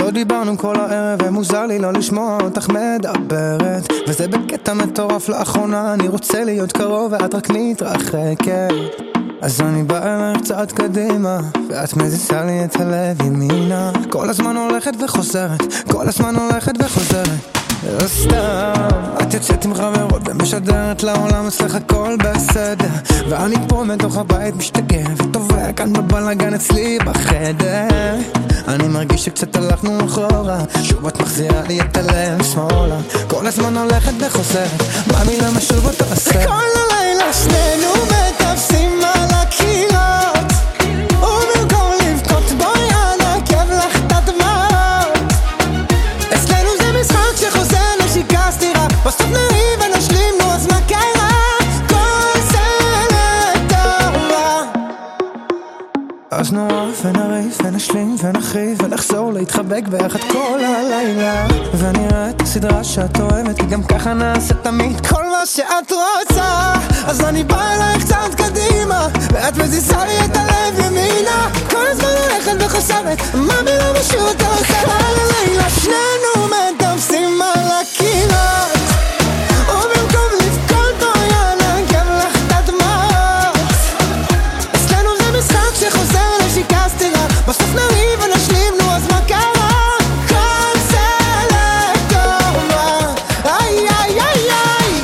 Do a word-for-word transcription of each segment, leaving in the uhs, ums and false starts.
לא דיברנו כל הערב ומוזר לי לא לשמוע אותך מדברת, וזה בקטע מטורף לאחרונה. אני רוצה להיות קרוב ואת רק מתרחקת, אז אני בא אלייך צעד קדימה ואת מזיזה לי את הלב ימינה. כל הזמן הולכת וחוזרת, כל הזמן הולכת וחוזרת. לא סתם את יוצאת עם חברות ומשדרת לעולם אצלך הכל בסדר, ואני פה מתוך הבית משתגע וטובע כאן בבלגן אצלי בחדר. אני מרגיש שקצת הלכנו אחורה, שוב את מחזירה לי את הלב שמאלה. כל הזמן הולכת וחוזרת, בא מילה משוב אותו הסרט. וכל הלילה שנינו מטפסים על הקירות, ובמקום לבכות בואי אנקב לך את הדמעות. אצלנו זה משחק שחוזר נשיקה סתירה, בסוף נריב ונשלים, נו אז מה קרה? כל זה לטובה. אז נעוף ונריב ונשלים ונחריב ונחזור להתחבק ביחד כל הלילה, ונראה את הסדרה שאת אוהבת, כי גם ככה נעשה תמיד כל מה שאת רוצה. אז אני בא אלייך צעד קדימה ואת מזיזה לי את הלב ימינה. כל הזמן הולכת וחושבת מה מילה משהו אתה עושה. כל הלילה שנינו מטפסים על הקירות, ובמקום לבכות בואי אנקב לך את הדמעות. אצלנו זה משחק שחוזר נשיקה סתירה, בסוף נריב ונשלים, נו אז מה קרה? כל זה לטובה. איי איי איי איי.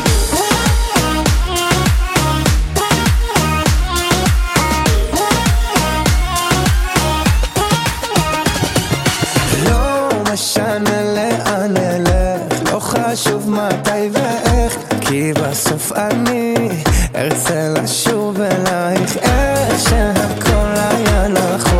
לא משנה לאן נלך, לא חשוב מתי ואיך, כי בסוף אני ארצה לשוב אלייך איך שהכל היה נכון.